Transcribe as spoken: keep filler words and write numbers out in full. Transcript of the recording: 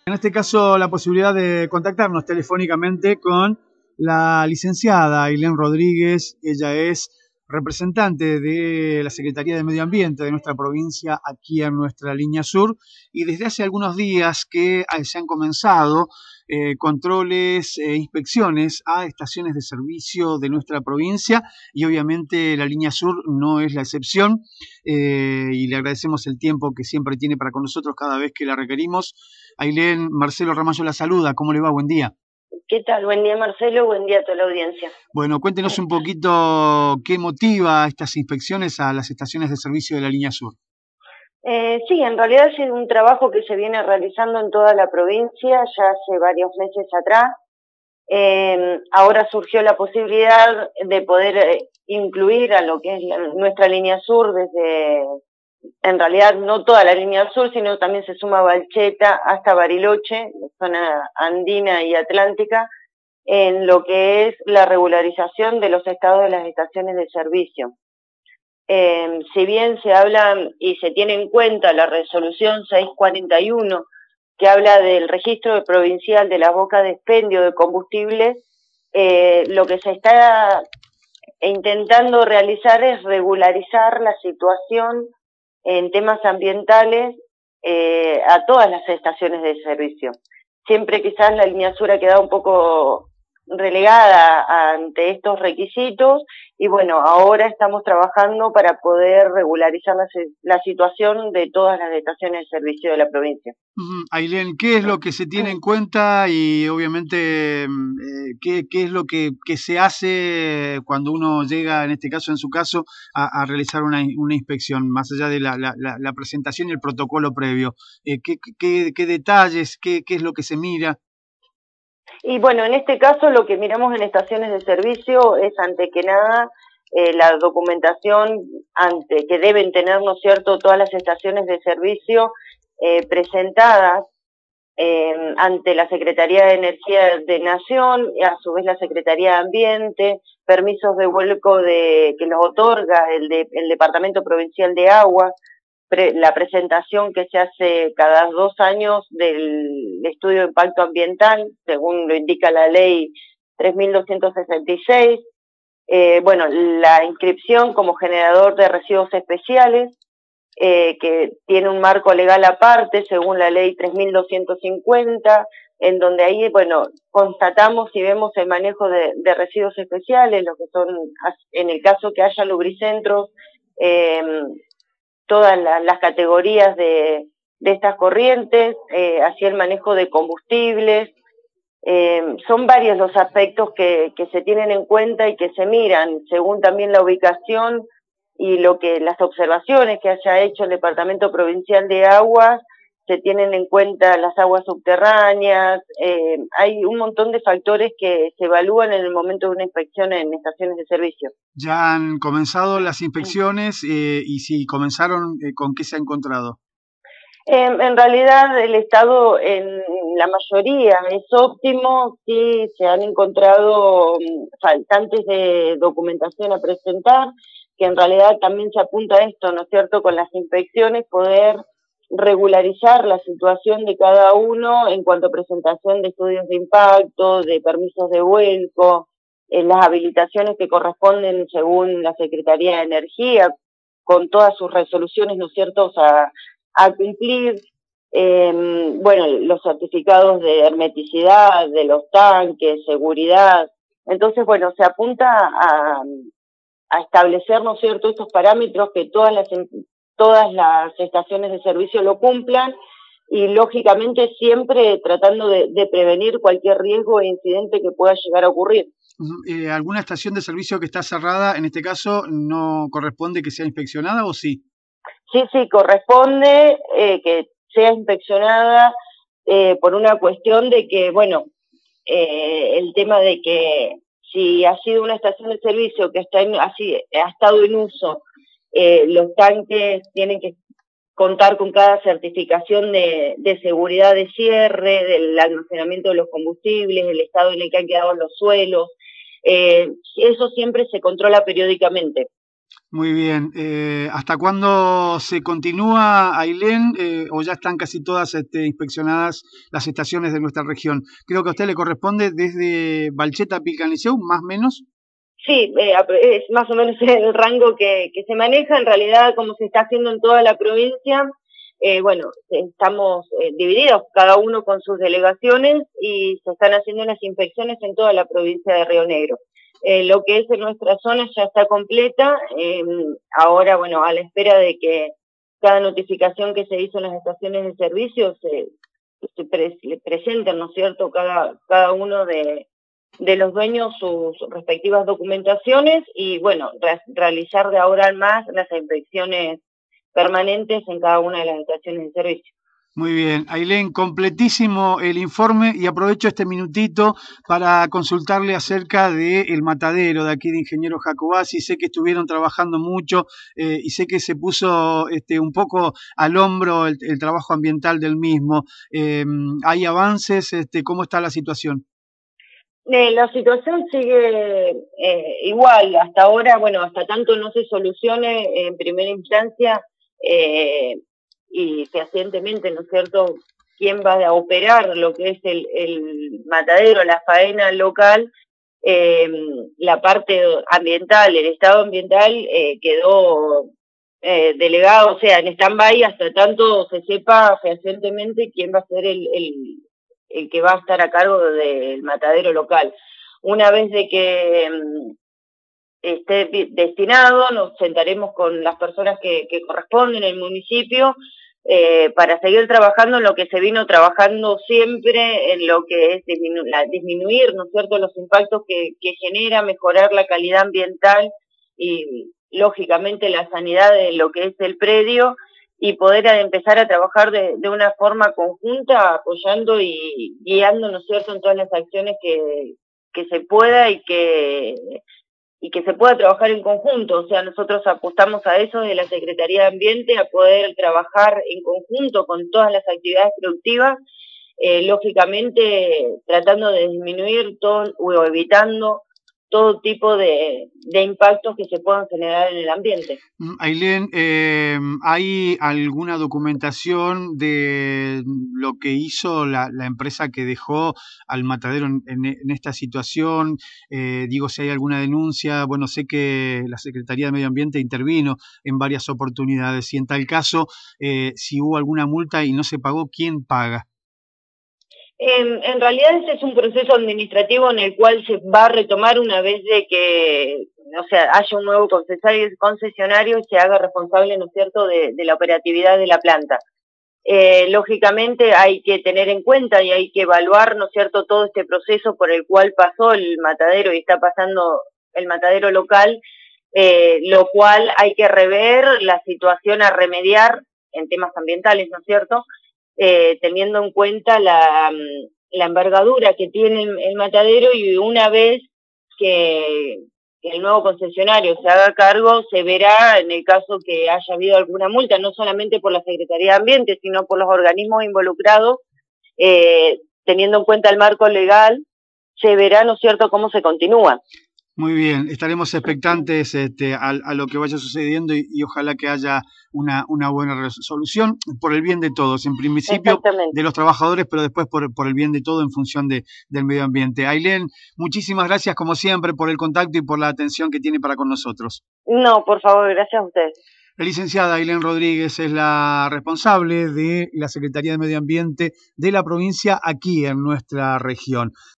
En este caso, la posibilidad de contactarnos telefónicamente con la licenciada Ailén Rodríguez. Ella es representante de la Secretaría de Medio Ambiente de nuestra provincia aquí en nuestra línea sur, y desde hace algunos días que se han comenzado eh, controles e inspecciones a estaciones de servicio de nuestra provincia, y obviamente la línea sur no es la excepción, eh, y le agradecemos el tiempo que siempre tiene para con nosotros cada vez que la requerimos. Ailén, Marcelo Ramallo la saluda. ¿Cómo le va? Buen día. ¿Qué tal? Buen día, Marcelo. Buen día a toda la audiencia. Bueno, cuéntenos un poquito qué motiva estas inspecciones a las estaciones de servicio de la línea sur. Eh, sí, en realidad es un trabajo que se viene realizando en toda la provincia ya hace varios meses atrás. Eh, ahora surgió la posibilidad de poder eh, incluir a lo que es la, nuestra línea sur desde, en realidad no toda la línea sur, sino también se suma Balcheta hasta Bariloche, zona andina y atlántica, en lo que es la regularización de los estados de las estaciones de servicio. Eh, si bien se habla y se tiene en cuenta la resolución seiscientos cuarenta y uno, que habla del registro provincial de la boca de expendio de combustibles, eh, lo que se está intentando realizar es regularizar la situación en temas ambientales eh, a todas las estaciones de servicio. Siempre quizás la línea sur ha quedado un poco relegada ante estos requisitos, y bueno, ahora estamos trabajando para poder regularizar la, la situación de todas las estaciones de servicio de la provincia. Uh-huh. Ailén, ¿qué es lo que se tiene en cuenta y obviamente eh, qué, qué es lo que, que se hace cuando uno llega, en este caso, en su caso, a, a realizar una, una inspección, más allá de la, la, la presentación y el protocolo previo? Eh, ¿qué, qué, ¿Qué detalles, qué, qué es lo que se mira? Y bueno, en este caso lo que miramos en estaciones de servicio es, ante que nada, eh, la documentación ante que deben tener, ¿no es cierto?, todas las estaciones de servicio eh, presentadas eh, ante la Secretaría de Energía de Nación, y a su vez la Secretaría de Ambiente, permisos de vuelco de, que los otorga el, de, el Departamento Provincial de Agua, pre, la presentación que se hace cada dos años del estudio de impacto ambiental, según lo indica la ley tres mil doscientos sesenta y seis, eh, bueno, la inscripción como generador de residuos especiales, eh, que tiene un marco legal aparte, según la ley tres mil doscientos cincuenta, en donde ahí, bueno, constatamos y vemos el manejo de, de residuos especiales, lo que son, en el caso que haya lubricentros, eh, todas la, las categorías de, de estas corrientes, eh, así el manejo de combustibles. Eh, son varios los aspectos que, que se tienen en cuenta y que se miran, según también la ubicación y lo que las observaciones que haya hecho el Departamento Provincial de Aguas. Se tienen en cuenta las aguas subterráneas, eh, hay un montón de factores que se evalúan en el momento de una inspección en estaciones de servicio. Ya han comenzado las inspecciones eh, y si comenzaron, eh, ¿con qué se ha encontrado? Eh, en realidad el estado en la mayoría es óptimo, sí se han encontrado faltantes de documentación a presentar, que en realidad también se apunta a esto, ¿no es cierto?, con las inspecciones poder regularizar la situación de cada uno en cuanto a presentación de estudios de impacto, de permisos de vuelco, en las habilitaciones que corresponden según la Secretaría de Energía, con todas sus resoluciones, ¿no es cierto?, o sea, a cumplir, eh, bueno, los certificados de hermeticidad de los tanques, seguridad. Entonces, bueno, se apunta a, a establecer, ¿no es cierto?, estos parámetros, que todas las, todas las estaciones de servicio lo cumplan, y lógicamente siempre tratando de, de prevenir cualquier riesgo e incidente que pueda llegar a ocurrir. Eh, ¿Alguna estación de servicio que está cerrada, en este caso, no corresponde que sea inspeccionada o sí? Sí, sí, corresponde eh, que sea inspeccionada eh, por una cuestión de que, bueno, eh, el tema de que si ha sido una estación de servicio que está en, así, ha estado en uso, eh, los tanques tienen que contar con cada certificación de, de seguridad de cierre, del almacenamiento de los combustibles, el estado en el que han quedado los suelos. Eh, eso siempre se controla periódicamente. Muy bien. Eh, ¿hasta cuándo se continúa, Ailén, eh, o ya están casi todas este, inspeccionadas las estaciones de nuestra región? Creo que a usted le corresponde desde Balcheta a Pilcanliceu, más o menos. Sí, eh, es más o menos el rango que, que se maneja. En realidad, como se está haciendo en toda la provincia, eh, bueno, estamos eh, divididos, cada uno con sus delegaciones, y se están haciendo las inspecciones en toda la provincia de Río Negro. Eh, lo que es en nuestra zona ya está completa. Eh, ahora, bueno, a la espera de que cada notificación que se hizo en las estaciones de servicio se, se pre presenten, ¿no es cierto?, cada, cada uno de de los dueños sus respectivas documentaciones y, bueno, re realizar de ahora en más las inspecciones permanentes en cada una de las estaciones de servicio. Muy bien, Ailén, completísimo el informe y aprovecho este minutito para consultarle acerca del matadero de aquí de Ingeniero Jacobacci. Sé que estuvieron trabajando mucho eh, y sé que se puso este, un poco al hombro el, el trabajo ambiental del mismo. Eh, ¿Hay avances? Este, ¿Cómo está la situación? Eh, la situación sigue eh, igual. Hasta ahora, bueno, hasta tanto no se solucione en primera instancia eh, y fehacientemente, ¿no es cierto?, quién va a operar lo que es el, el matadero, la faena local, eh, la parte ambiental, el estado ambiental eh, quedó eh, delegado, o sea, en stand-by hasta tanto se sepa fehacientemente quién va a ser el, el, el que va a estar a cargo del matadero local. Una vez de que um, esté destinado, nos sentaremos con las personas que, que corresponden en el municipio eh, para seguir trabajando en lo que se vino trabajando siempre, en lo que es disminu la, disminuir, ¿no es cierto?, los impactos que, que genera, mejorar la calidad ambiental y, lógicamente, la sanidad de lo que es el predio, y poder a empezar a trabajar de, de una forma conjunta, apoyando y guiando, ¿no es cierto?, en todas las acciones que, que se pueda y que y que se pueda trabajar en conjunto. O sea, nosotros apostamos a eso de la Secretaría de Ambiente, a poder trabajar en conjunto con todas las actividades productivas, eh, lógicamente tratando de disminuir todo o evitando todo tipo de, de impactos que se puedan generar en el ambiente. Ailén, eh, ¿hay alguna documentación de lo que hizo la, la empresa que dejó al matadero en, en, en esta situación? Eh, digo, si hay alguna denuncia. Bueno, sé que la Secretaría de Medio Ambiente intervino en varias oportunidades y en tal caso, eh, si hubo alguna multa y no se pagó, ¿quién paga? En, en realidad ese es un proceso administrativo en el cual se va a retomar una vez de que, o sea, haya un nuevo concesionario, concesionario y se haga responsable, ¿no es cierto?, de, de la operatividad de la planta. Eh, lógicamente hay que tener en cuenta y hay que evaluar, ¿no es cierto?, todo este proceso por el cual pasó el matadero y está pasando el matadero local, eh, lo cual hay que rever la situación a remediar en temas ambientales, ¿no es cierto?, eh, teniendo en cuenta la, la envergadura que tiene el, el matadero, y una vez que el nuevo concesionario se haga cargo, se verá en el caso que haya habido alguna multa, no solamente por la Secretaría de Ambiente, sino por los organismos involucrados, eh, teniendo en cuenta el marco legal, se verá, ¿no es cierto?, cómo se continúa. Muy bien, estaremos expectantes este, a, a lo que vaya sucediendo y, y ojalá que haya una, una buena resolución por el bien de todos, en principio de los trabajadores, pero después por, por el bien de todo en función de, del medio ambiente. Ailén, muchísimas gracias como siempre por el contacto y por la atención que tiene para con nosotros. No, por favor, gracias a ustedes. La licenciada Ailén Rodríguez es la responsable de la Secretaría de Medio Ambiente de la provincia aquí en nuestra región.